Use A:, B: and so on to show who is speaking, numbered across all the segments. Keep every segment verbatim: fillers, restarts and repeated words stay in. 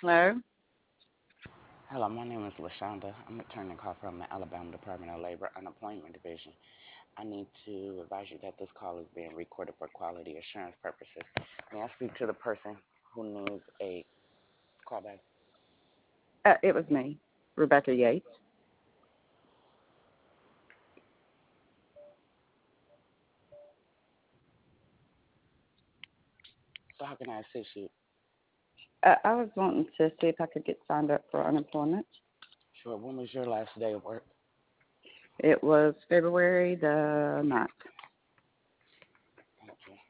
A: Hello?
B: Hello, my name is LaShonda. I'm returning a call from the Alabama Department of Labor Unemployment Division. I need to advise you that this call is being recorded for quality assurance purposes. May I speak to the person who needs a callback?
A: Uh, it was me, Rebecca Yates.
B: So how can I assist you?
A: Uh, I was wanting to see if I could get signed up for unemployment.
B: Sure. When was your last day of work?
A: It was February the ninth.
B: Thank you.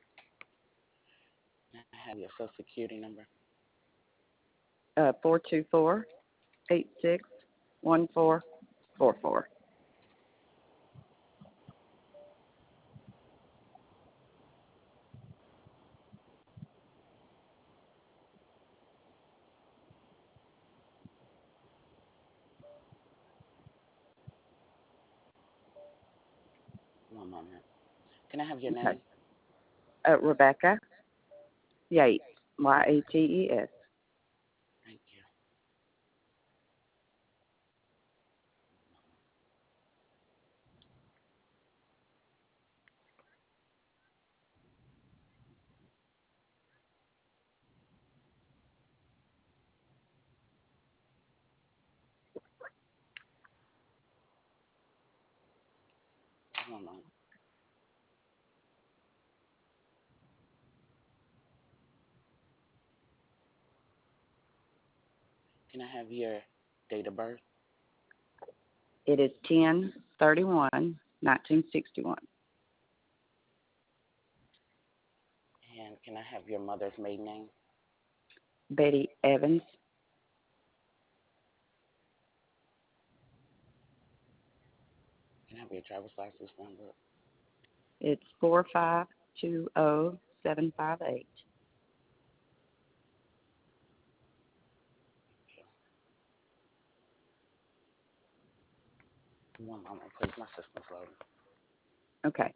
B: May I have your social security number?
A: Uh, four two four eight six one four four four.
B: One moment. Can I have your
A: Okay.
B: name?
A: Uh, Rebecca Yates, Y A T E S.
B: Thank you. One moment. Can I have your date of birth?
A: It is ten thirty-one nineteen sixty-one.
B: And can I have your mother's maiden name?
A: Betty Evans.
B: Can I have your driver's license number?
A: It's four five two zero seven five eight.
B: One moment, please. My system's loading.
A: Okay.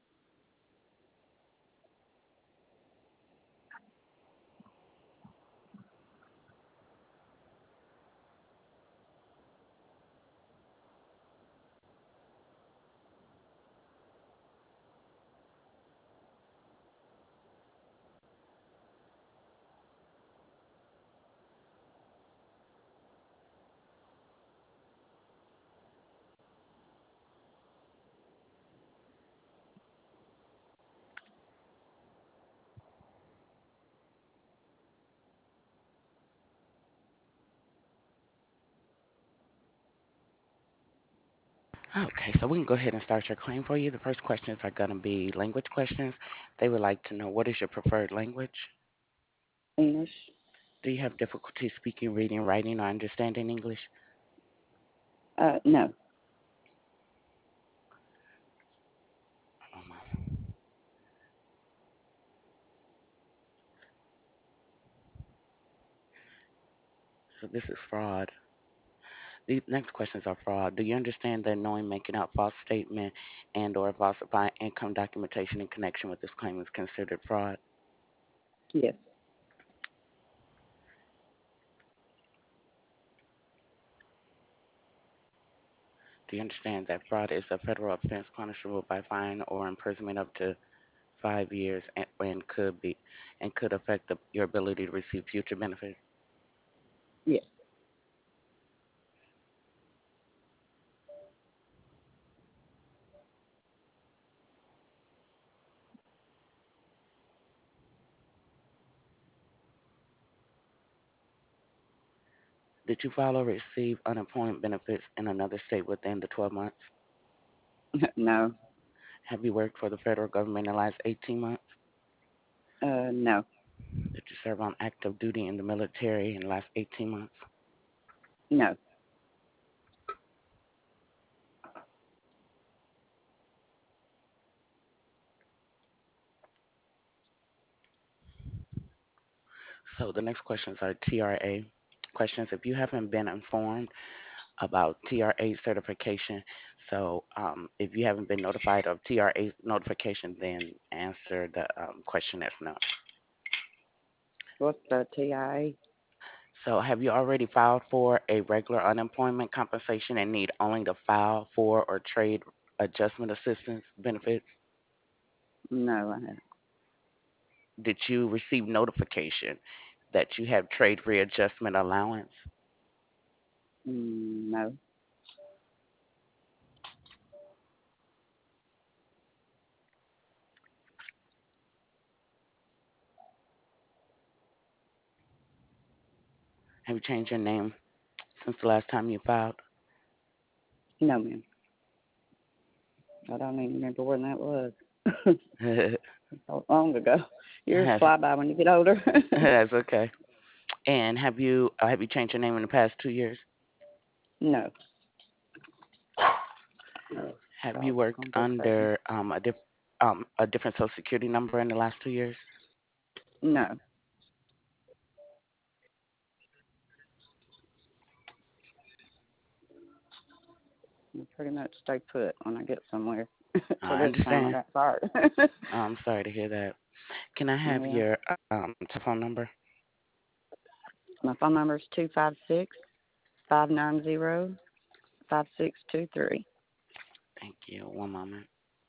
B: Okay, so we can go ahead and start your claim for you. The first questions are going to be language questions. They would like to know what is your preferred language?
A: English.
B: Do you have difficulty speaking, reading, writing, or understanding English?
A: Uh, no.
B: Um, so this is fraud. These next questions are fraud. Do you understand that knowing making out false statement and or falsifying income documentation in connection with this claim is considered fraud?
A: Yes.
B: Do you understand that fraud is a federal offense punishable by fine or imprisonment up to five years and, and could be and could affect the, your ability to receive future benefits?
A: Yes.
B: Did you file or receive unemployment benefits in another state within the twelve months?
A: No.
B: Have you worked for the federal government in the last eighteen months?
A: Uh, no.
B: Did you serve on active duty in the military in the last eighteen months?
A: No.
B: So the next questions are T R A questions. If you haven't been informed about T R A certification, so um, if you haven't been notified of T R A notification, then answer the um, question as no.
A: What's the T I A?
B: So, have you already filed for a regular unemployment compensation and need only to file for or trade adjustment assistance benefits?
A: No, I haven't.
B: Did you receive notification that you have trade readjustment allowance?
A: Mm, no.
B: Have you changed your name since the last time you filed?
A: No, ma'am. I don't even remember when that was. So long ago. Years
B: that's,
A: fly by when you get older.
B: that's okay. And have you uh, have you changed your name in the past two years?
A: No.
B: Have you
A: Dog's
B: worked
A: gonna go crazy.
B: under um, a diff, um, a different Social Security number in the last two years?
A: No. I pretty much stay put when I get somewhere. So
B: I
A: this time I
B: understand.
A: got fired.
B: I'm sorry to hear that. Can I have
A: Yeah.
B: your um, telephone number?
A: My phone number is two five six, five nine zero, five six two three.
B: Thank you. One moment.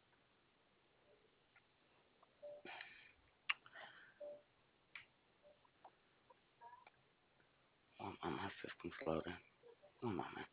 B: One moment. My system's loading. One moment.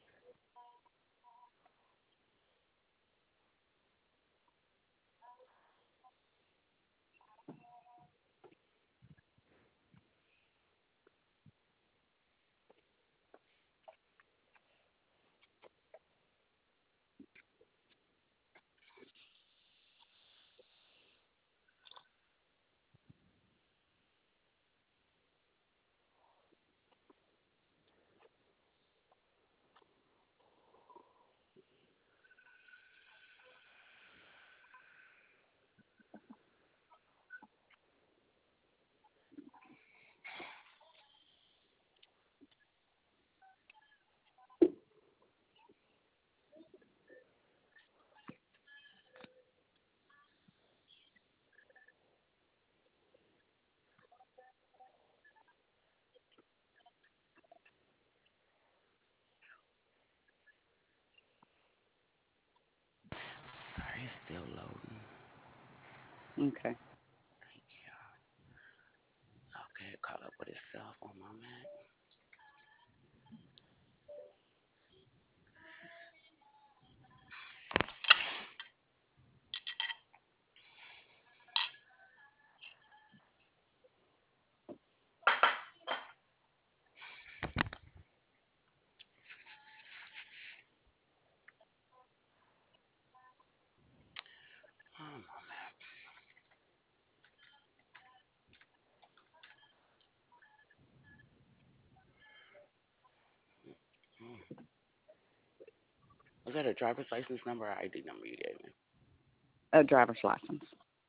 B: Sorry, it's still loading.
A: Okay.
B: Thank you. Okay, it caught up with itself. One moment. One moment. Hmm. Was that a driver's license number or I D number you gave me?
A: A driver's license.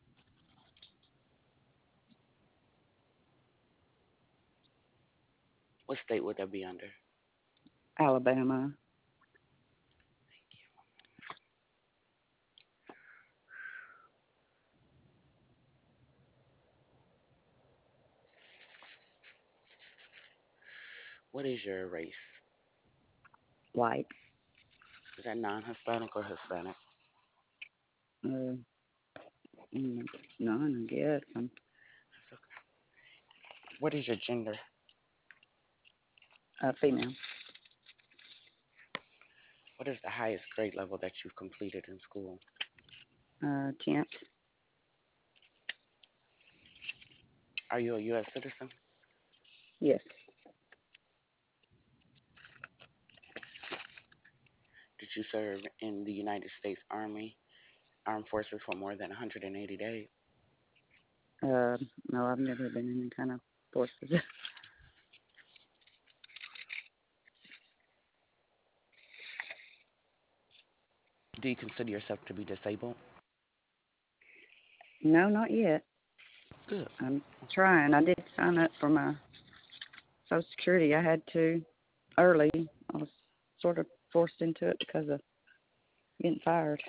B: What state would that be under?
A: Alabama.
B: What is your race?
A: White.
B: Is that non-Hispanic or Hispanic?
A: Uh, mm, none, I guess. I'm
B: That's okay. What is your gender?
A: a female.
B: What is the highest grade level that you've completed in school?
A: Uh, tenth.
B: Are you a U S citizen?
A: Yes.
B: Did you serve in the United States Army, Armed Forces for more than one hundred eighty days?
A: Uh, no, I've never been in any kind of forces.
B: Do you consider yourself to be disabled?
A: No, not yet.
B: Good.
A: I'm trying. I did sign up for my Social Security. I had to early. I was sort of forced into it because of getting fired.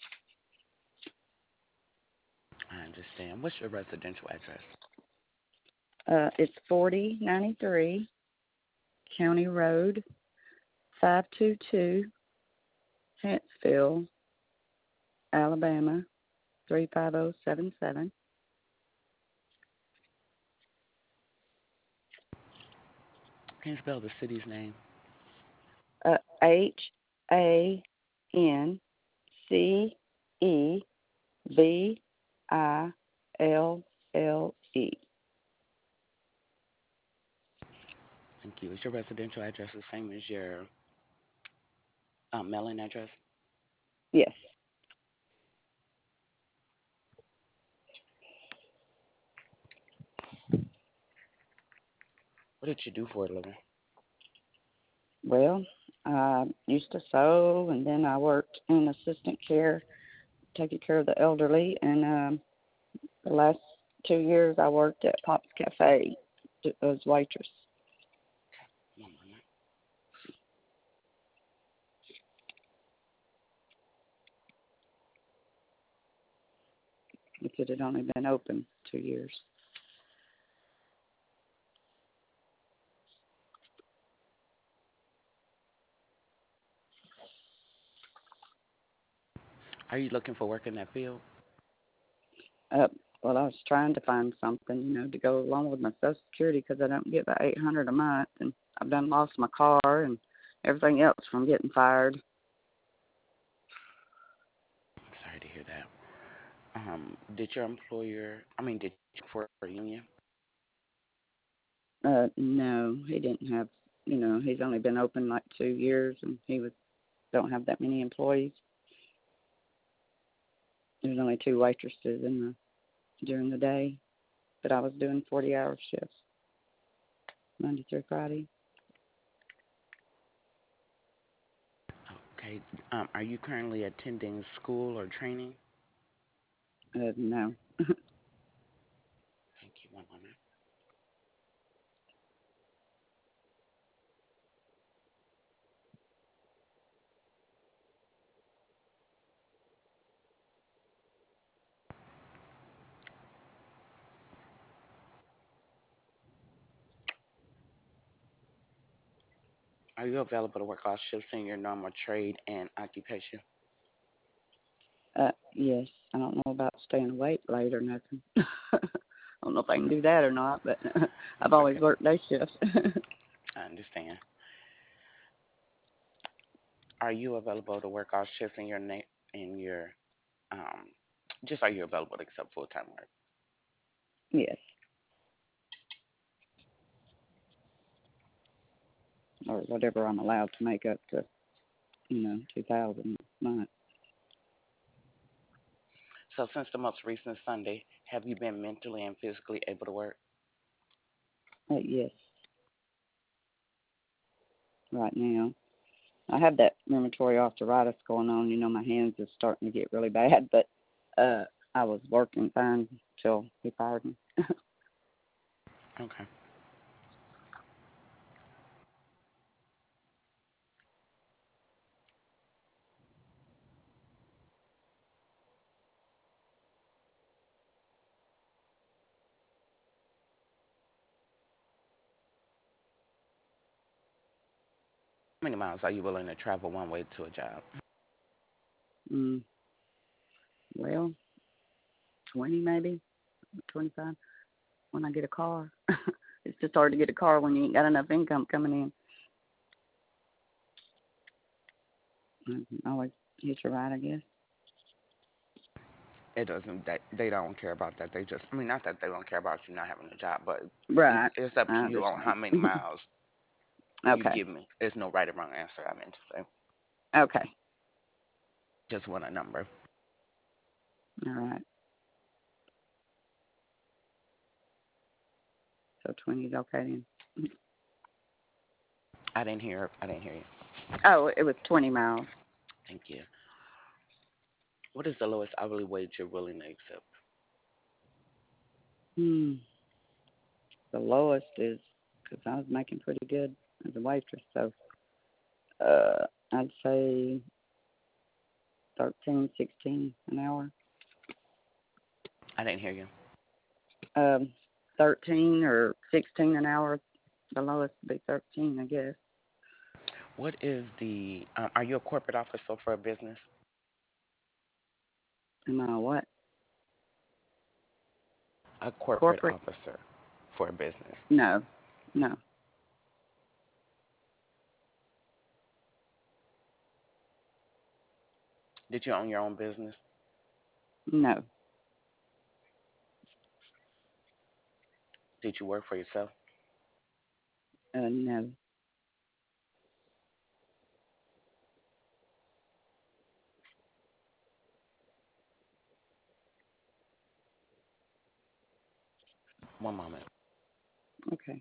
B: I understand. What's your residential address?
A: Uh, it's forty ninety three County Road, five two two, Huntsville, Alabama, three five zero seven seven.
B: Can you spell the city's name?
A: Uh, H A N C E V I L L E.
B: Thank you. Is your residential address the same as your um, mailing address?
A: Yes.
B: What did you do for a living?
A: Well, I used to sew, and then I worked in assistant care, taking care of the elderly, and um, the last two years I worked at Pop's Cafe as waitress.
B: One moment.
A: It had only been open two years.
B: Are you looking for work in that field?
A: Uh, well, I was trying to find something, you know, to go along with my Social Security because I don't get about eight hundred a month, and I've done lost my car and everything else from getting fired.
B: Sorry to hear that. Um, did your employer, I mean, did you work for a union?
A: Uh, no, he didn't have, you know, he's only been open like two years, and he was don't have that many employees. There's only two waitresses in the during the day, but I was doing forty-hour shifts, Monday through Friday.
B: Okay. Um, are you currently attending school or training?
A: Uh, no.
B: Thank you. One moment. Are you available to work all shifts in your normal trade and occupation?
A: Uh, yes, I don't know about staying awake late or nothing. I don't know if I can do that or not, but I've
B: It's
A: always
B: okay.
A: worked day shifts.
B: I understand. Are you available to work all shifts in your na- in your um just are you available to accept full time work?
A: Yes, or whatever I'm allowed to make up to, you know, two thousand a month.
B: So since the most recent Sunday, have you been mentally and physically able to work?
A: Uh, yes, right now. I have that rheumatoid arthritis going on. You know, my hands are starting to get really bad, but uh, I was working fine till he fired me.
B: Okay. How many miles are you willing to travel one way to a job?
A: mm, well, twenty maybe, twenty-five when I get a car. It's just hard to get a car when you ain't got enough income coming in. I always hitch a ride, I guess.
B: It doesn't. They, they don't care about that. They just. I mean, not that they don't care about you not having a job, but it's
A: Right,
B: it's up
A: I
B: to you on how
A: understand.
B: many miles you
A: Okay,
B: give me. There's no right or wrong answer. I meant to say.
A: okay,
B: Just want a number.
A: all right. So twenty is okay then.
B: I didn't hear. I didn't hear you.
A: Oh, it was twenty miles.
B: Thank you. What is the lowest hourly wage you're willing to accept?
A: Hmm. The lowest is because I was making pretty good as a waitress, so uh, I'd say thirteen, sixteen an hour.
B: I didn't hear you.
A: Um, thirteen or sixteen an hour. The lowest would be thirteen, I guess.
B: What is the, um, are you a corporate officer for a business?
A: Am I what?
B: A corporate
A: Corporate?
B: officer for a business.
A: No, no,
B: Did you own your own business?
A: no,
B: Did you work for yourself?
A: uh, no.
B: One moment.
A: Okay.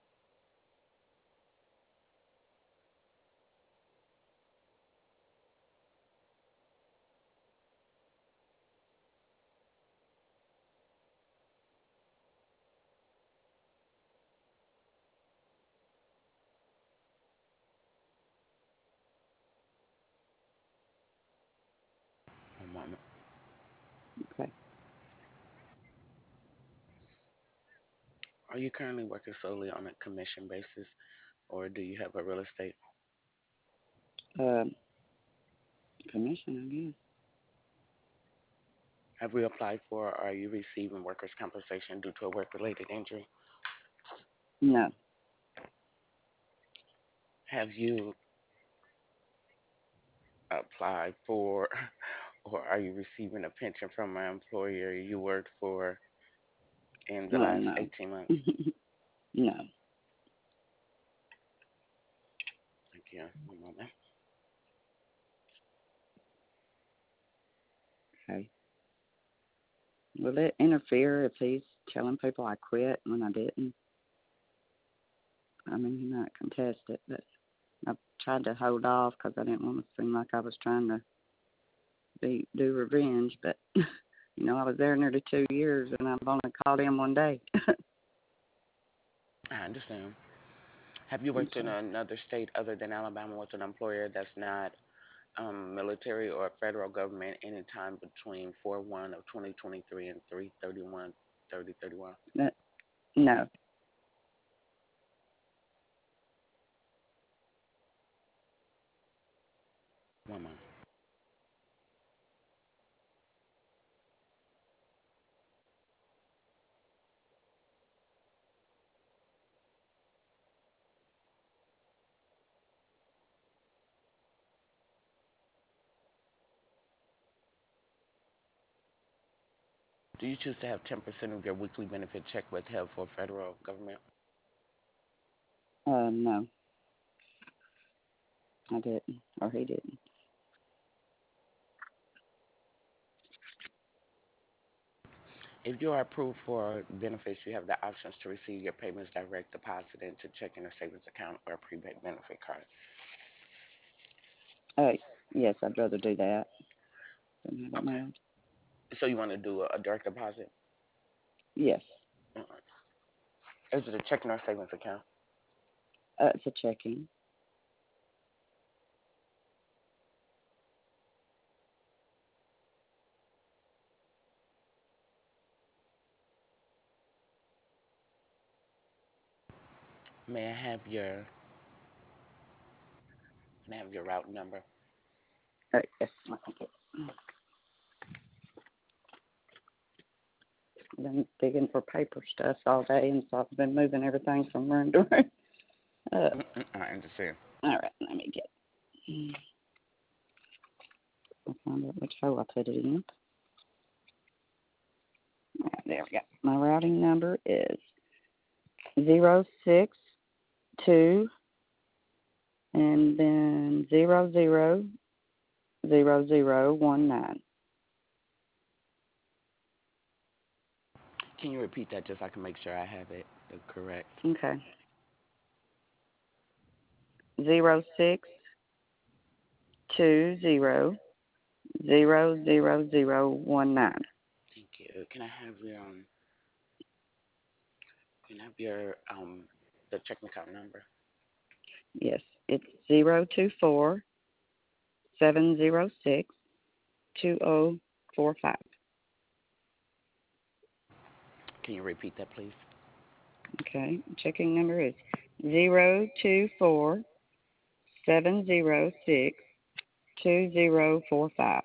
B: One moment.
A: Okay.
B: Are you currently working solely on a commission basis, or do you have a real estate?
A: Um, commission, I guess.
B: Have you applied for, or are you receiving workers' compensation due to a work-related injury?
A: No,
B: Have you applied for, or are you receiving a pension from an employer you worked for in the
A: oh
B: last
A: no,
B: eighteen months?
A: no.
B: Thank you. One moment.
A: Okay. Will it interfere if he's telling people I quit when I didn't? I mean, he might contest it, but I tried to hold off because I didn't want to seem like I was trying to be do revenge. But you know, I was there nearly two years, and I've only called in one day.
B: I understand. Have you worked in
A: Okay.
B: another state other than Alabama with an employer that's not um, military or federal government anytime between four one of twenty twenty-three and three thirty-one thirty thirty-one?
A: But no.
B: One month. Do you choose to have ten percent of your weekly benefit check withheld for federal government?
A: Uh, no, I didn't, or he didn't.
B: If you are approved for benefits, you have the options to receive your payments direct deposit into checking or savings account or a prepaid benefit card.
A: Uh, yes, I'd rather do that than have it
B: Okay.
A: mailed.
B: So you want to do a, a direct deposit?
A: Yes.
B: uh Is it a checking or savings account?
A: Uh, it's a checking.
B: May I have your May I have your route number?
A: Uh, yes, I think it. I've been digging for paper stuff all day, and so I've been moving everything from room to room. Uh,
B: Mm-mm, I understand.
A: all right, let me get. I'll find out which hole I put it in. All right, there we go. My routing number is zero six two and then zero zero zero zero one nine.
B: Can you repeat that just so I can make sure I have it uh, correct?
A: Okay. Zero six two zero zero zero zero one nine.
B: Thank you. Can I have your um, Can I have your um the checking account number?
A: Yes, it's zero two four seven zero six two zero four five.
B: Can you repeat that, please?
A: Okay. Checking number is zero two four seven zero six two zero four five.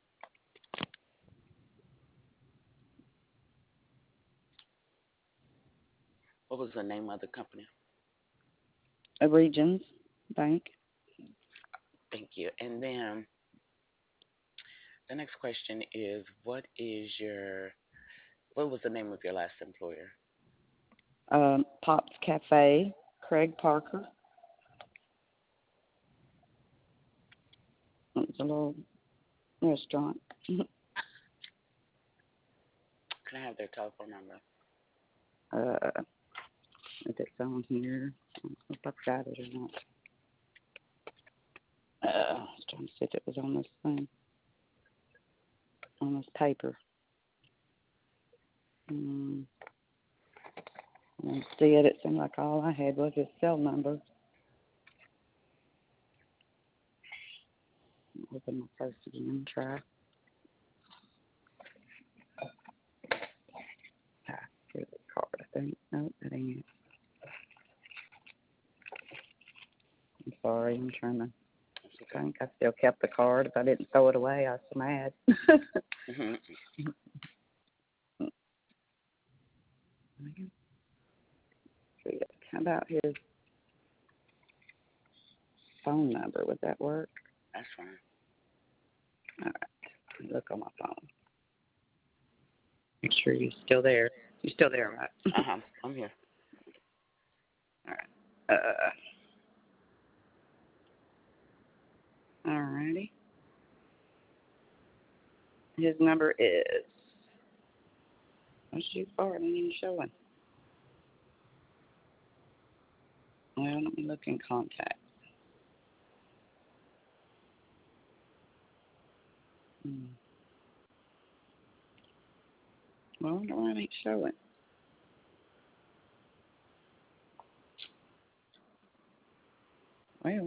B: What was the name of the company?
A: A Regions Bank.
B: Thank you. And then the next question is, what is your what was the name of your last employer?
A: Um, Pops Cafe, Craig Parker. It's a little restaurant.
B: Can I have their telephone number?
A: uh, if it's on here, I don't know if I've got it or not. Uh, I was trying to see if it was on this thing, on this paper. Um, I didn't see it. It seemed like all I had was his cell number. Open my purse again and try. Ah, here's the card, I think. No, that ain't it. I'm sorry. I'm trying to think. I still kept the card. If I didn't throw it away, I was so mad.
B: Mm-hmm.
A: How about his phone number? Would that work?
B: That's fine.
A: All right. Look on my phone. Make sure you're still there. You're still there, right?
B: Uh huh. I'm here.
A: All right. Uh, all righty. His number is. What's too far? I didn't even show him. Well, let me look in contacts. Hmm. Well, no, I ain't showing. Well,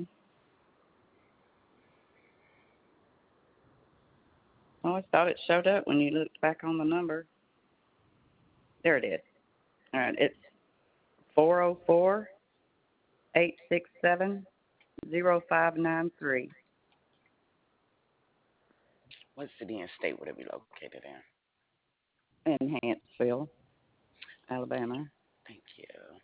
A: I always thought it showed up when you looked back on the number. There it is. All right, it's four oh four, eight six seven, oh five nine three.
B: What city and state would it be located in?
A: In Hanceville, Alabama.
B: Thank you.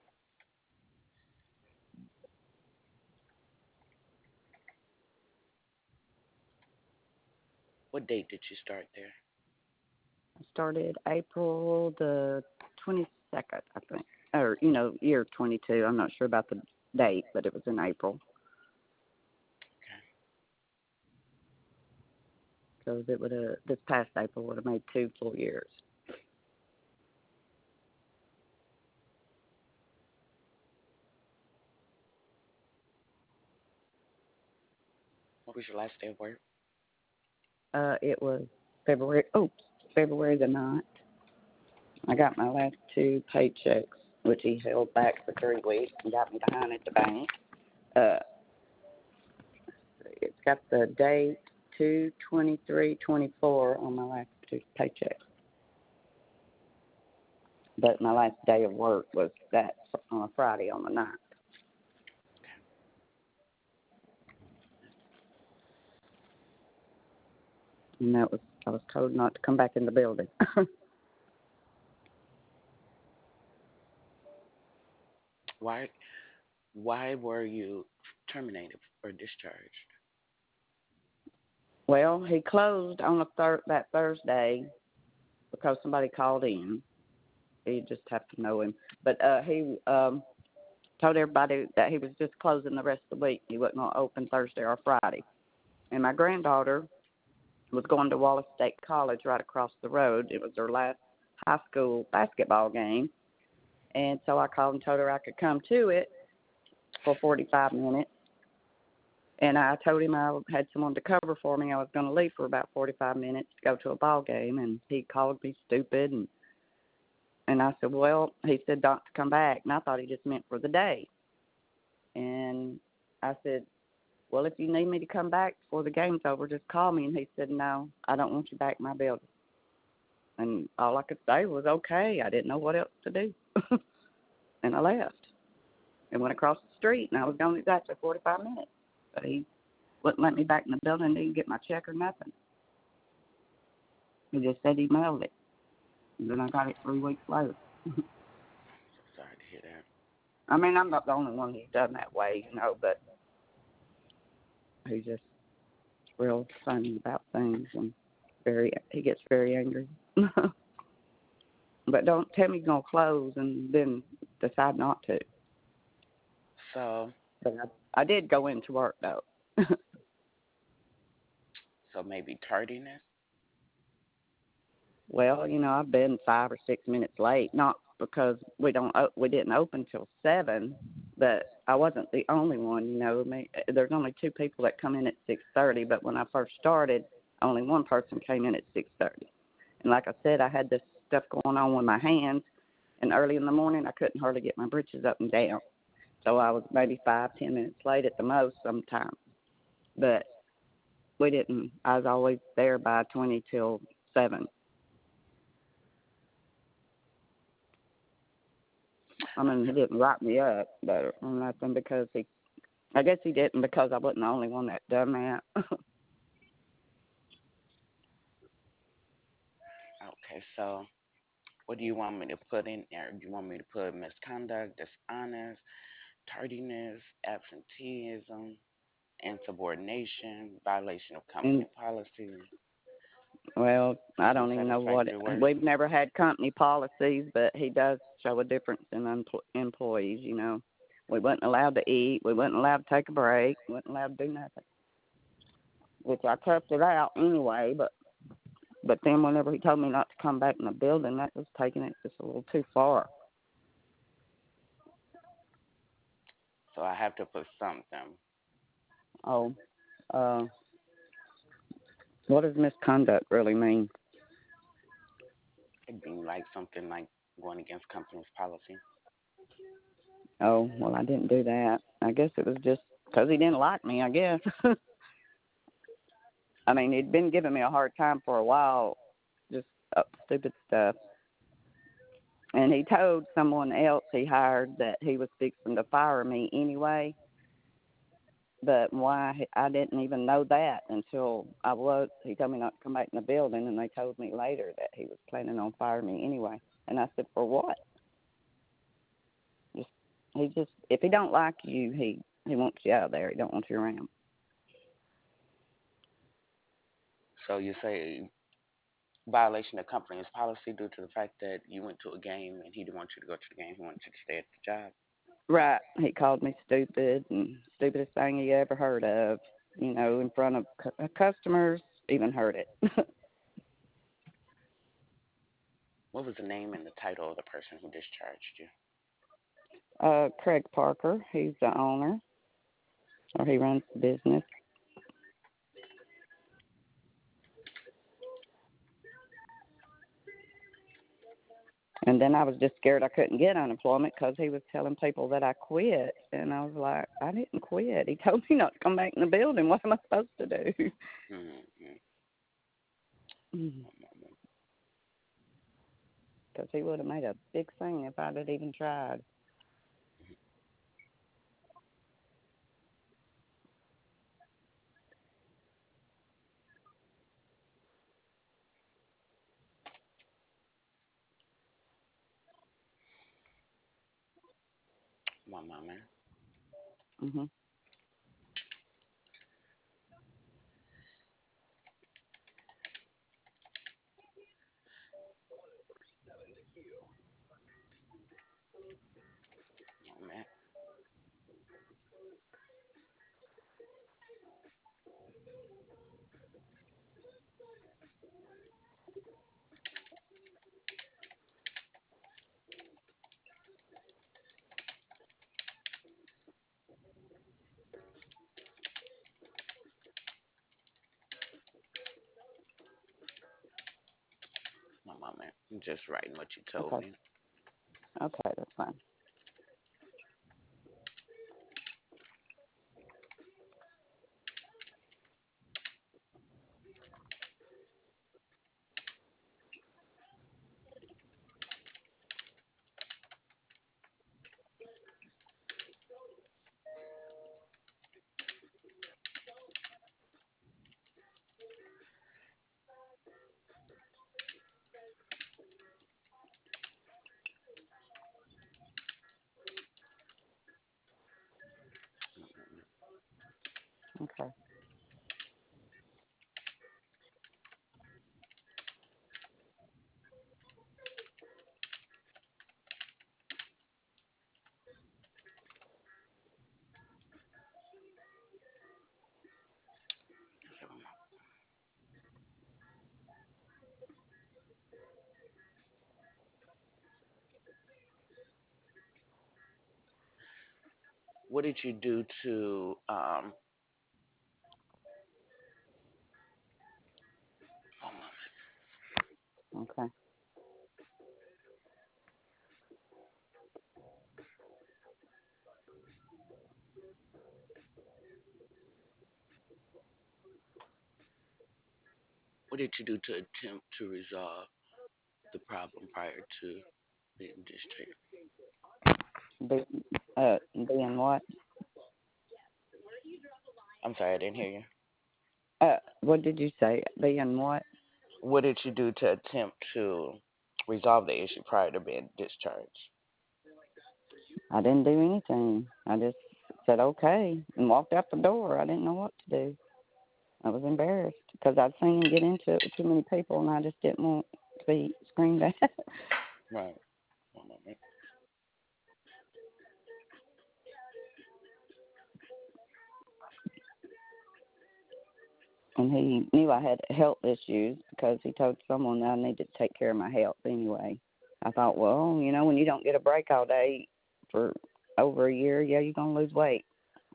B: What date did you start there?
A: I started April the twenty-second, I think. Or, you know, year twenty-two. I'm not sure about the date, but it was in April. Because it would have, this past April would have made two full years.
B: What was your last day of work?
A: Uh, it was February, oh, February the ninth. I got my last two paychecks, which he held back for three weeks and got me behind at the bank. Uh, it's got the date two twenty-three twenty-four on my last two paychecks. But my last day of work was that on a Friday on the ninth. And that was, I was told not to come back in the building.
B: Why why were you terminated or discharged?
A: Well, he closed on a thir- that Thursday because somebody called in. You just have to know him. But uh, he um, told everybody that he was just closing the rest of the week. He wasn't going to open Thursday or Friday. And my granddaughter was going to Wallace State College right across the road. It was her last high school basketball game. And so I called and told her I could come to it for forty-five minutes. And I told him I had someone to cover for me. I was going to leave for about forty-five minutes to go to a ball game. And he called me stupid. And, and I said, well, he said, Doctor, come back. And I thought he just meant for the day. And I said, well, if you need me to come back before the game's over, just call me. And he said, no, I don't want you back in my building. And all I could say was, okay. I didn't know what else to do. And I left. and went across the street, and I was gone exactly forty-five minutes. But he wouldn't let me back in the building, didn't get my check or nothing. He just said he mailed it. And then I got it three weeks later.
B: So sorry to hear that.
A: I mean, I'm not the only one who's done that way, you know, but he's just real funny about things, and very he gets very angry. But don't tell me he's going to close and then decide not to.
B: So,
A: But I, I did go into work, though.
B: so maybe tardiness.
A: Well, you know, I've been five or six minutes late, not because we don't o- we didn't open till seven, but I wasn't the only one. You know, I mean, there's only two people that come in at six thirty, but when I first started, only one person came in at six thirty. And like I said, I had this stuff going on with my hands, and early in the morning I couldn't hardly get my britches up and down, so I was maybe five ten minutes late at the most sometimes. But we didn't. I was always there by twenty till seven. I mean, he didn't write me up, but or nothing because he, I guess he didn't because I wasn't the only one that done that.
B: Okay, so what do you want me to put in there? Do you want me to put misconduct, dishonest, tardiness, absenteeism, insubordination, violation of
A: And
B: company policy,
A: well, I don't even know what it,
B: unsatisfactory work?
A: we've never had company policies, but he does show a difference in empl- employees. You know, we wasn't allowed to eat, we wasn't allowed to take a break, we wasn't allowed to do nothing. Which I toughed it out anyway, but but then whenever he told me not to come back in the building, that was taking it just a little too far.
B: So I have to put something.
A: Oh, uh, what does misconduct really mean?
B: It'd be like something like going against company's policy.
A: Oh, well, I didn't do that. I guess it was just because he didn't like me, I guess. I mean, he'd been giving me a hard time for a while, just uh, stupid stuff. And he told someone else he hired that he was fixing to fire me anyway. But why, I didn't even know that until I was, he told me not to come back in the building, and they told me later that he was planning on firing me anyway. And I said, for what? Just he just if he don't like you, he he wants you out of there. He don't want you around.
B: So you say violation of company's policy due to the fact that you went to a game and he didn't want you to go to the game. He wanted you to stay at the job.
A: Right. He called me stupid and stupidest thing he ever heard of. You know, in front of cu- customers, even heard it.
B: What was the name and the title of the person who discharged you?
A: uh, Craig Parker, he's the owner, or he runs the business. And then I was just scared I couldn't get unemployment because he was telling people that I quit. And I was like, I didn't quit. He told me not to come back in the building. What am I supposed to do?
B: Mm-hmm.
A: Because he would have made a big thing if I'd have even tried.
B: One moment.
A: Mhm.
B: Moment. One moment. I'm just writing what you told
A: Okay.
B: me.
A: Okay, that's fine. Okay.
B: What did you do to um?
A: Okay.
B: What did you do to attempt to resolve the problem prior to being discharged?
A: Be, uh, being what?
B: I'm sorry, I didn't hear you.
A: Uh, what did you say? Being what?
B: What did you do to attempt to resolve the issue prior to being discharged?
A: I didn't do anything. I just said okay and walked out the door. I didn't know what to do. I was embarrassed because I'd seen him get into it with too many people, and I just didn't want to be screamed at.
B: Right. One moment.
A: And he knew I had health issues because he told someone that I needed to take care of my health anyway. I thought, well, you know, when you don't get a break all day for over a year, yeah, you're going to lose weight.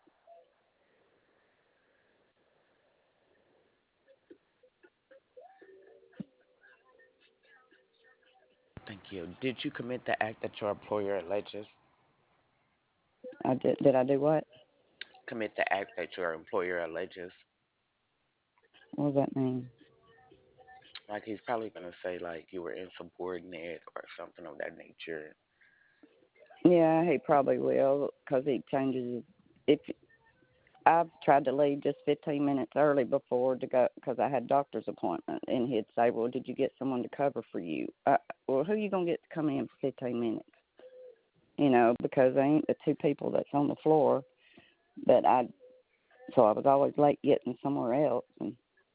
B: Thank you. Did you commit the act that your employer alleges?
A: I did. Did I do what?
B: Commit the act that your employer alleges?
A: What does that mean?
B: Like he's probably gonna say like you were insubordinate or something of that nature.
A: Yeah, he probably will because he changes. If I've tried to leave just fifteen minutes early before to go because I had a doctor's appointment, and he'd say, "Well, did you get someone to cover for you?" Uh, well, who you gonna get to come in for fifteen minutes? You know, because they ain't the two people that's on the floor. But I, so I was always late getting somewhere else, and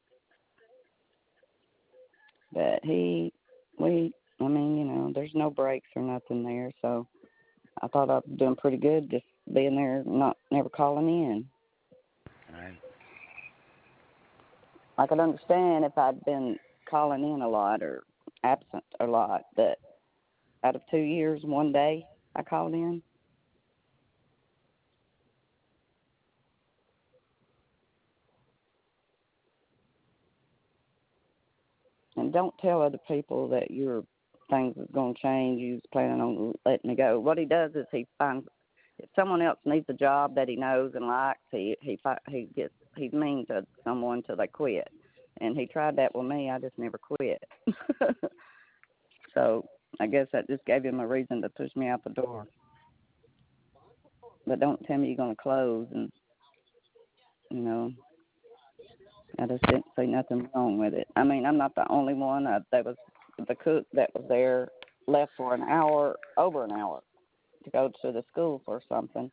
A: but he, we, I mean, you know, there's no breaks or nothing there, so I thought I was doing pretty good just being there, not never calling in.
B: Right.
A: I could understand if I'd been calling in a lot or absent a lot, but out of two years, one day I called in. And don't tell other people that your things is going to change. You was planning on letting it go. What he does is he finds if someone else needs a job that he knows and likes, he he he gets he's mean to someone till they quit. And he tried that with me. I just never quit. So I guess that just gave him a reason to push me out the door. But don't tell me you're going to close, and you know, I just didn't see nothing wrong with it. I mean, I'm not the only one. I, that was the cook that was there left for an hour, over an hour, to go to the school for something.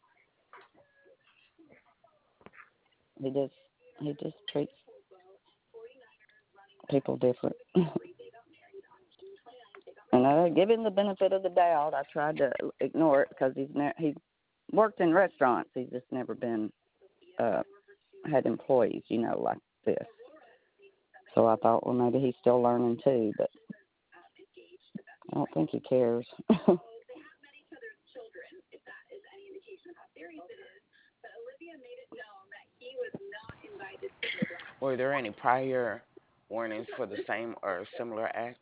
A: He just he just treats people different. And I give him the benefit of the doubt. I tried to ignore it because he's ne- he's worked in restaurants. He's just never been uh, had employees, you know, like this. So I thought, well, maybe he's still learning too, but I don't think he cares.
B: Were there any prior warnings for the same or similar act?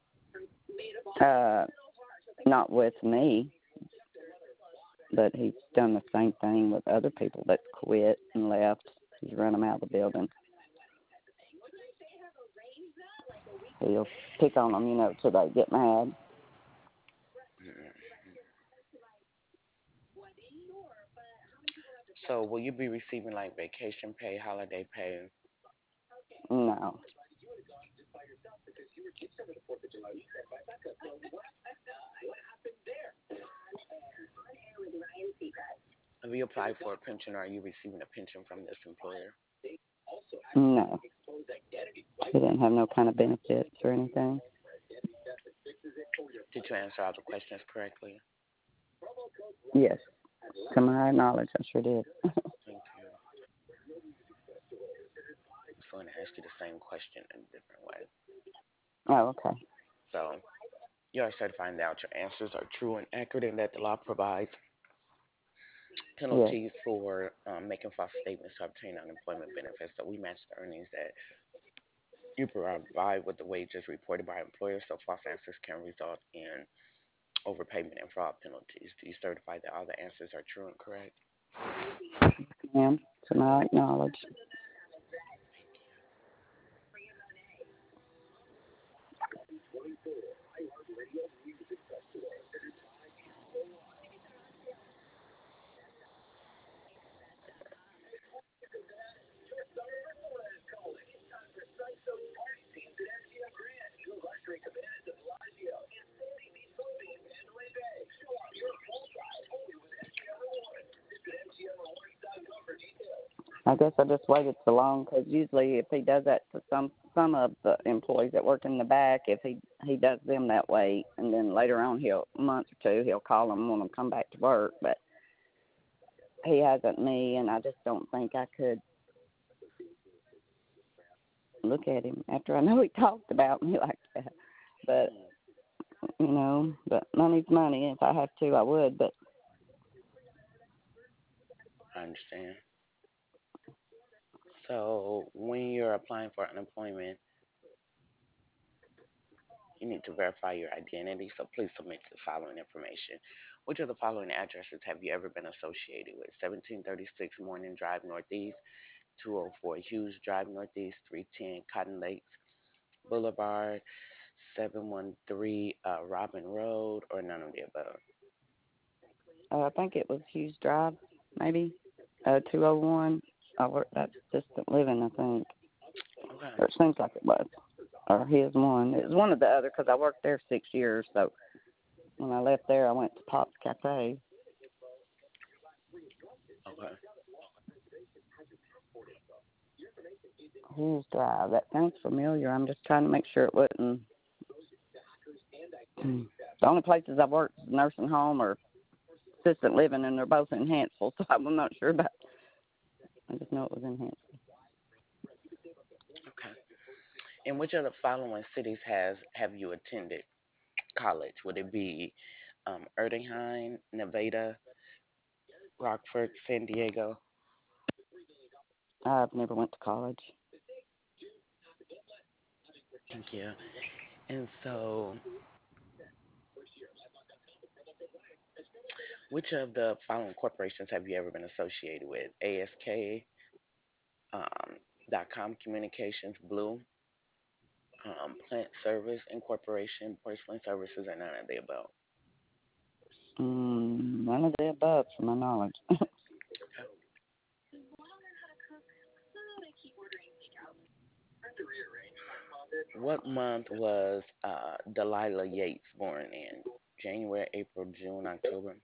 A: uh, not with me, but he's done the same thing with other people that quit and left. He's run them out of the building. He'll pick on them, you know, till they get mad.
B: Mm. So will you be receiving like vacation pay, holiday pay?
A: No.
B: Have you applied for a pension or are you receiving a pension from this employer?
A: No, he didn't have no kind of benefits or anything.
B: Did you answer all the questions correctly?
A: Yes, to my knowledge, I sure did.
B: Thank you. I'm just going to ask you the same question in a different way.
A: Oh, okay.
B: So, you are certifying that your answers are true and accurate and that the law provides
A: Yes.
B: penalties for um, making false statements to obtain unemployment benefits. So, we match the earnings that you provide with the wages reported by employers. So, false answers can result in overpayment and fraud penalties. Do you certify that all the answers are true and correct?
A: Ma'am, to my knowledge. I guess I just waited so long because usually if he does that to some some of the employees that work in the back, if he he does them that way, and then later on he'll a month or two he'll call them and want them to come back to work, but he hasn't me, and I just don't think I could look at him after I know he talked about me like that. But
B: Hmm,
A: you know, but money's money. If I have to, I would. But
B: I understand. So, when you're applying for unemployment, you need to verify your identity. So, please submit the following information. Which of the following addresses have you ever been associated with? seventeen thirty-six Morning Drive Northeast, two oh four Hughes Drive Northeast, three ten Cotton Lakes Boulevard, seven one three uh, Robin Road, or none of the above?
A: uh, I think it was Hughes Drive, maybe uh, two oh one. I work that's assistant living, I think,
B: Okay.
A: or it seems like it was, or his one. It was one of the other because I worked there six years. So when I left there, I went to Pop's Cafe.
B: Okay.
A: Hughes Drive. That sounds familiar. I'm just trying to make sure it wasn't. The only places I've worked is nursing home or assistant living, and they're both in Hansville, so I'm not sure about. I just know it was in Hansville.
B: Okay. In which of the following cities has have you attended college? Would it be um, Erdenheim, Nevada, Rockford, San Diego?
A: I've never went to college.
B: Thank you. And so, which of the following corporations have you ever been associated with? A S K, um, dot com Communications, Blue, um, Plant Service Incorporation, Porcelain Services, and none of the above.
A: Mm, none of the above, to my knowledge.
B: Okay. What month was uh, Delilah Yates born in? January, April, June, October?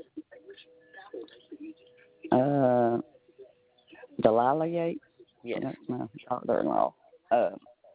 A: uh, Delilah Yates. Well,
B: Yes.
A: that's my daughter-in-law. Uh,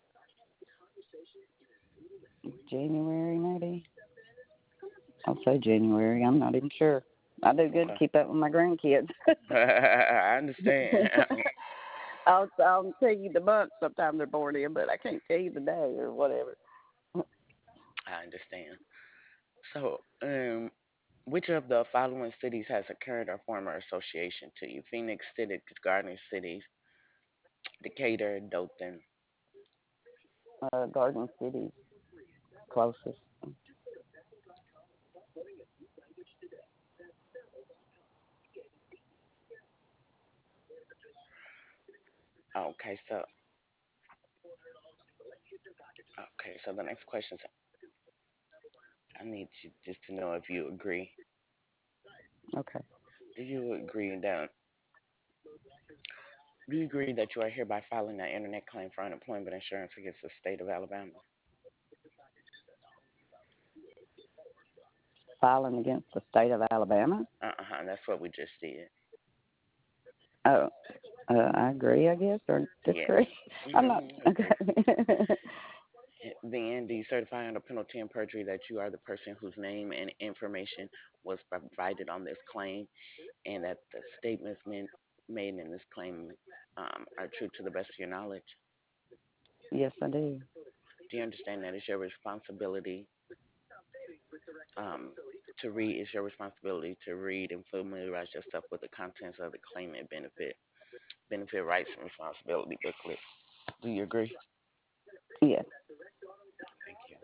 A: January, maybe. I'll say January. I'm not even sure. I do good to
B: Okay.
A: keep up with my grandkids.
B: I understand.
A: I'll I'll tell you the month sometime they're born in, but I can't tell you the day or whatever.
B: I understand. So, um, which of the following cities has a current or former association to you? Phoenix City, Garden City, Decatur, Dothan.
A: Uh, Garden City's closest.
B: Okay, so okay, so the next question is, I need you just to know if you agree.
A: Okay.
B: Do you agree that do you agree that you are hereby filing an internet claim for unemployment insurance against the state of Alabama?
A: Filing against the state of Alabama.
B: Uh-huh, that's what we just did.
A: Oh. Uh, I agree, I guess, or
B: Yes.
A: disagree. I'm not
B: Mm-hmm.
A: okay.
B: Agree. Then, do you certify under penalty and perjury that you are the person whose name and information was provided on this claim, and that the statements made made in this claim um, are true to the best of your knowledge?
A: Yes, I do.
B: Do you understand that it's your responsibility um, to read? It's your responsibility to read and familiarize yourself with the contents of the claimant benefit benefit rights and responsibility booklet. Do you agree?
A: Yes.
B: Thank you.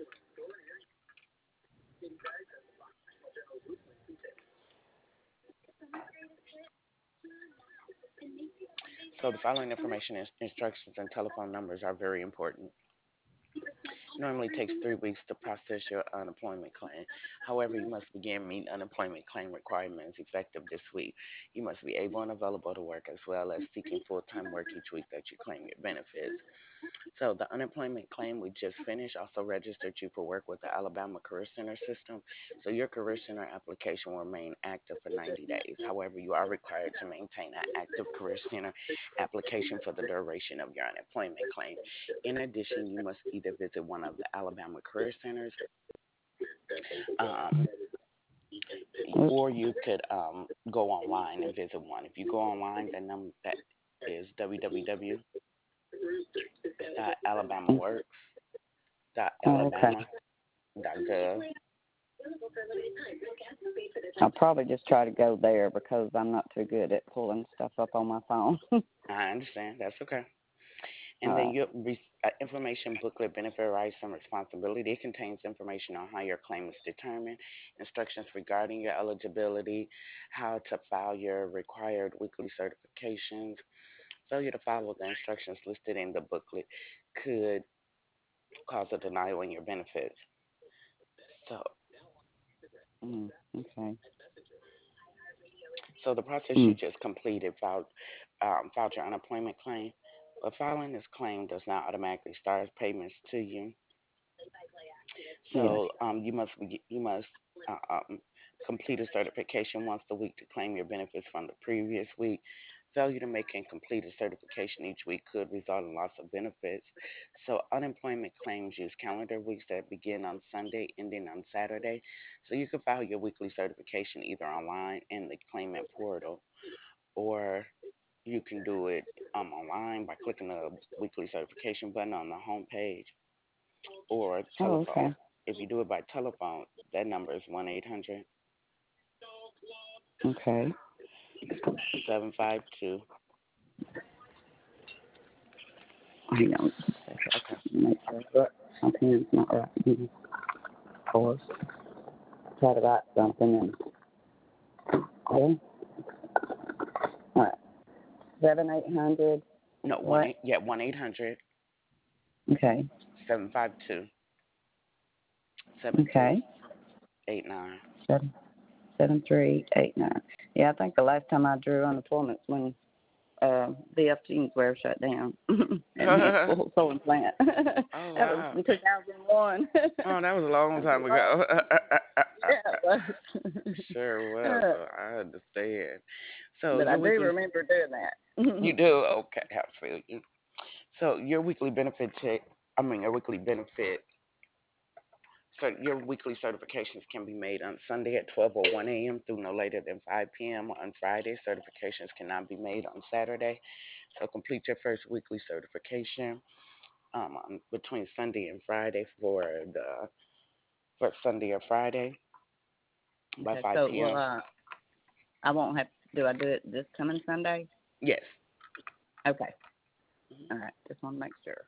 B: So the following information, ins- instructions, and telephone numbers are very important. Normally takes three weeks to process your unemployment claim. However, you must begin meeting unemployment claim requirements effective this week. You must be able and available to work as well as seeking full-time work each week that you claim your benefits. So the unemployment claim we just finished also registered you for work with the Alabama Career Center system. So your Career Center application will remain active for ninety days. However, you are required to maintain an active Career Center application for the duration of your unemployment claim. In addition, you must either visit one of the Alabama Career Centers, um,
A: Oops.
B: or you could um, go online and visit one. If you go online, the number that is w w w dot alabama works dot
A: Oh, okay.
B: alabama dot gov.
A: I'll probably just try to go there because I'm not too good at pulling stuff up on my phone.
B: I understand. That's okay. And then
A: All
B: your re- uh, information booklet, benefit rights and responsibility. It contains information on how your claim is determined, instructions regarding your eligibility, how to file your required weekly certifications. Failure to follow the instructions listed in the booklet could cause a denial in your benefits. So,
A: right. Mm, okay.
B: so the process you
A: Mm,
B: just completed, filed, um, filed your unemployment claim. But filing this claim does not automatically start payments to you.
A: yeah.
B: So um, you must be, you must uh, um, complete a certification once a week to claim your benefits from the previous week. Failure to make and complete a certification each week could result in loss of benefits. So unemployment claims use calendar weeks that begin on Sunday, ending on Saturday. So you can file your weekly certification either online in the claimant portal, or you can do it um, online by clicking the weekly certification button on the home page, or
A: Oh,
B: telephone.
A: okay.
B: If you do it by telephone, that number is one eight hundred
A: Okay.
B: seven five two.
A: Hang on.
B: Okay.
A: Make sure that my pen's not right. Mm, Of course. Try to write something and okay. All right. Seven eight hundred.
B: No, one
A: What?
B: eight yeah, one eight hundred
A: Okay.
B: seven five two seven three
A: Okay.
B: eight nine.
A: Seven seven three eight nine. Yeah, I think the last time I drew unemployment's when uh, the F Jeanswear shut down and had full sewing plant. That
B: Oh
A: was
B: wow.
A: in two thousand one.
B: Oh, that was a long
A: That was
B: time
A: a long.
B: ago.
A: Yeah, it was.
B: Sure was.
A: Uh,
B: So I understand. So
A: but I
B: your
A: do
B: weekly,
A: remember doing that.
B: you do okay. I feel you. So your weekly benefit check. I mean, your weekly benefit. So your weekly certifications can be made on Sunday at twelve oh one a m through no later than five p m On Friday, certifications cannot be made on Saturday. So complete your first weekly certification um, on, between Sunday and Friday for the for Sunday or Friday by
A: Okay, so
B: 5
A: well,
B: p.m.
A: uh, I won't have. Do I do it this coming Sunday?
B: Yes.
A: Okay.
B: Mhm.
A: All right. Just want to make sure.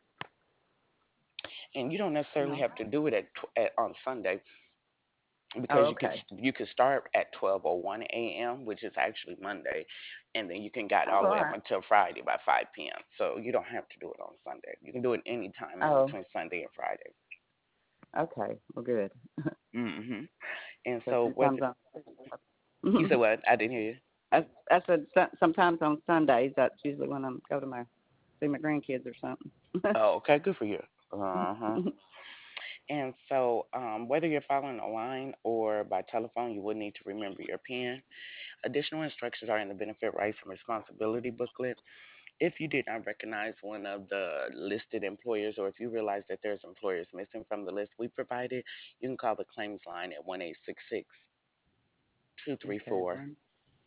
B: And you don't necessarily
A: No.
B: have to do it at, tw- at on Sunday,
A: Oh,
B: because you could
A: okay.
B: you could start at twelve oh one a m, which is actually Monday, and then you can get
A: Oh,
B: all the
A: all
B: way up
A: right.
B: until Friday by five p m. So you don't have to do it on Sunday. You can do it any time in
A: Oh,
B: between Sunday and Friday.
A: okay. Well, good.
B: Hmm. And
A: Because
B: so
A: sometimes
B: whether you
A: I'm.
B: said what? I didn't hear you.
A: I, I said so- sometimes on Sundays. That's usually when I go to my see my grandkids or something.
B: Oh, okay, good for you. Uh-huh. And so, um, whether you're following online or by telephone, you will need to remember your PIN. Additional instructions are in the Benefit Rights and Responsibility booklet. If you did not recognize one of the listed employers, or if you realize that there's employers missing from the list we provided, you can call the claims line at one eight six six, two three
A: Okay,
B: four,
A: one.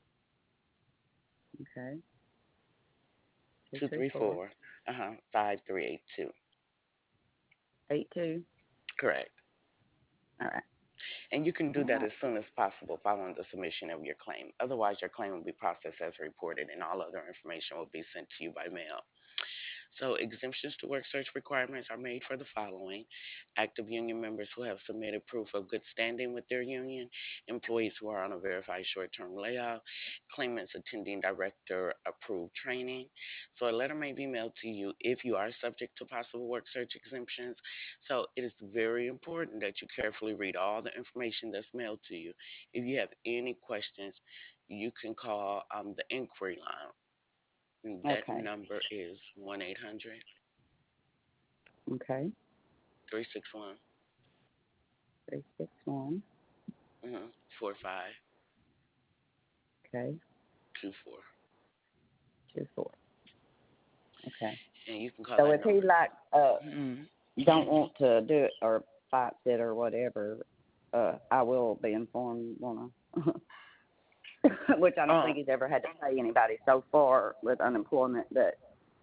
A: Okay, two
B: two
A: three
B: three
A: four
B: four, uh-huh, five three eight two.
A: eight two.
B: Correct.
A: All right.
B: And you can do
A: All
B: that
A: right.
B: as soon as possible following the submission of your claim. Otherwise, your claim will be processed as reported, and all other information will be sent to you by mail. So, exemptions to work search requirements are made for the following: active union members who have submitted proof of good standing with their union, employees who are on a verified short term layoff, claimants attending director approved training. So, a letter may be mailed to you if you are subject to possible work search exemptions. So, it is very important that you carefully read all the information that's mailed to you. If you have any questions, you can call um, the inquiry line. And that
A: Okay.
B: number is one eight hundred
A: Okay.
B: three six one
A: Three six one.
B: four five
A: Okay.
B: two four.
A: Two four. Okay.
B: And you can call
A: So
B: that
A: if he
B: number.
A: like uh
B: Mm-hmm.
A: don't want to do it or fights it or whatever, uh, I will be informed. Wanna, which I don't
B: Uh,
A: think he's ever had to pay anybody so far with unemployment. But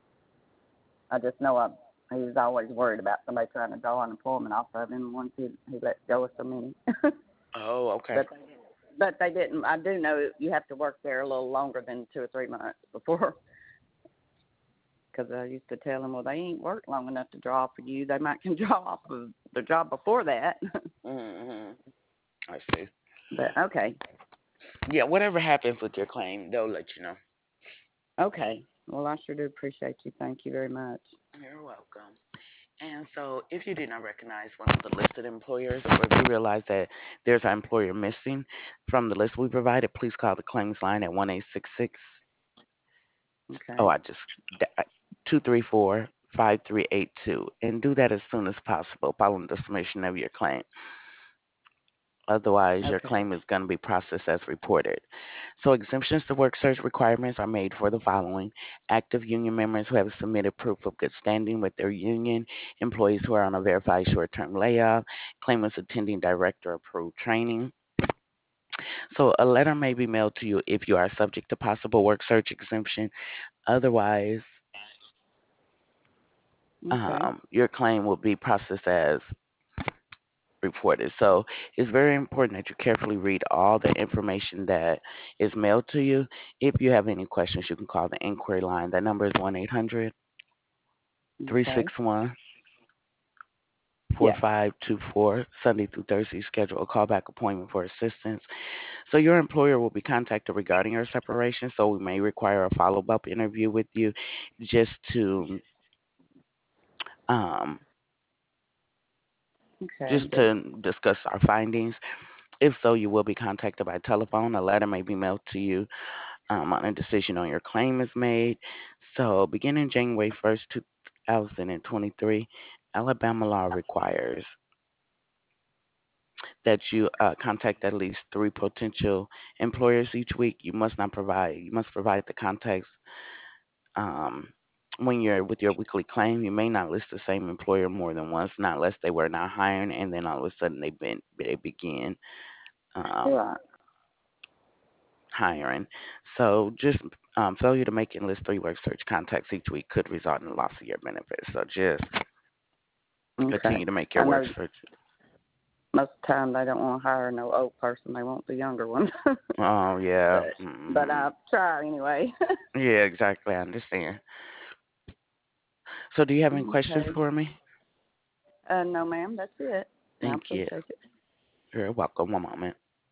A: I just know I he's always worried about somebody trying to draw unemployment off of him once he he lets go of so many.
B: oh, okay.
A: but but they didn't. I do know you have to work there a little longer than two or three months before. Because I used to tell them, well, they ain't worked long enough to draw for you. They might can draw off of the job before that.
B: Mm-hmm. I see.
A: But okay,
B: Yeah, whatever happens with your claim, they'll let you know.
A: okay. Well, I sure do appreciate you. Thank you very much.
B: You're welcome. And so, if you did not recognize one of the listed employers, or if you realize that there's an employer missing from the list we provided, please call the claims line at one eight six six. Oh,
A: Okay.
B: I just two three four five three eight two, and do that as soon as possible following the submission of your claim. Otherwise, your
A: Okay.
B: claim is going to be processed as reported. So, exemptions to work search requirements are made for the following: active union members who have submitted proof of good standing with their union, employees who are on a verified short term layoff, claimants attending director approved training. So, a letter may be mailed to you if you are subject to possible work search exemption. Otherwise,
A: Okay.
B: um, your claim will be processed as reported. So it's very important that you carefully read all the information that is mailed to you. If you have any questions, you can call the inquiry line. That number is one eight hundred three
A: Okay.
B: six one four
A: Yeah.
B: five two four. Sunday through Thursday, schedule a callback appointment for assistance. So your employer will be contacted regarding your separation, so we may require a follow-up interview with you just to um,
A: Okay.
B: just
A: Just
B: to discuss our findings. If so, you will be contacted by telephone. A letter may be mailed to you um, on a decision on your claim is made. So, beginning January first, two thousand twenty-three, Alabama law requires that you uh, contact at least three potential employers each week. You must not provide, you must provide the contacts um, when you're with your weekly claim. You may not list the same employer more than once, not unless they were not hiring and then all of a sudden they been they begin um,
A: right.
B: hiring. So just um, failure to make and list three work search contacts each week could result in the loss of your benefits. So just
A: Okay.
B: continue to make your
A: I
B: work
A: know
B: search.
A: most of the time they don't want to hire no old person. They want the younger one.
B: Oh yeah,
A: but but
B: mm-hmm.
A: I try anyway.
B: Yeah, exactly. I understand. So do you have any questions
A: Okay.
B: for me?
A: Uh, no, ma'am. That's it. I
B: Thank you.
A: appreciate it.
B: You're welcome. One moment.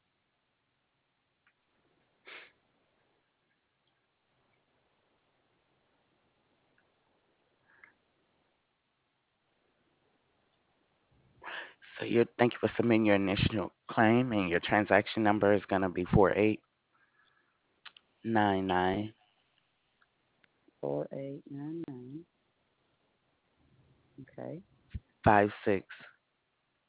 B: So you thank you for submitting your initial claim, and your transaction number is gonna be four eight nine nine
A: Four eight nine nine. Okay.
B: five six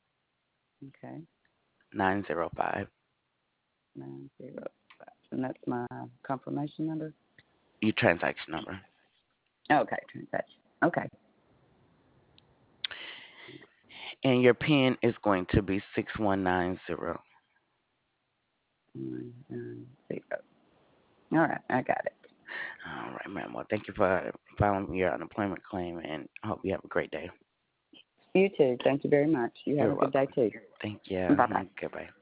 A: Okay.
B: nine zero five.
A: Nine zero five. And that's my confirmation number?
B: Your transaction number.
A: Okay, transaction. Okay.
B: And your PIN is going to be six one nine zero.
A: Nine, nine, zero. All right, I got it.
B: All right, ma'am. Well, thank you for filing your unemployment claim, and I hope you have a great day.
A: You too. Thank you very much. You have
B: You're
A: a good day
B: welcome.
A: too.
B: Thank you.
A: Bye bye.
B: Goodbye.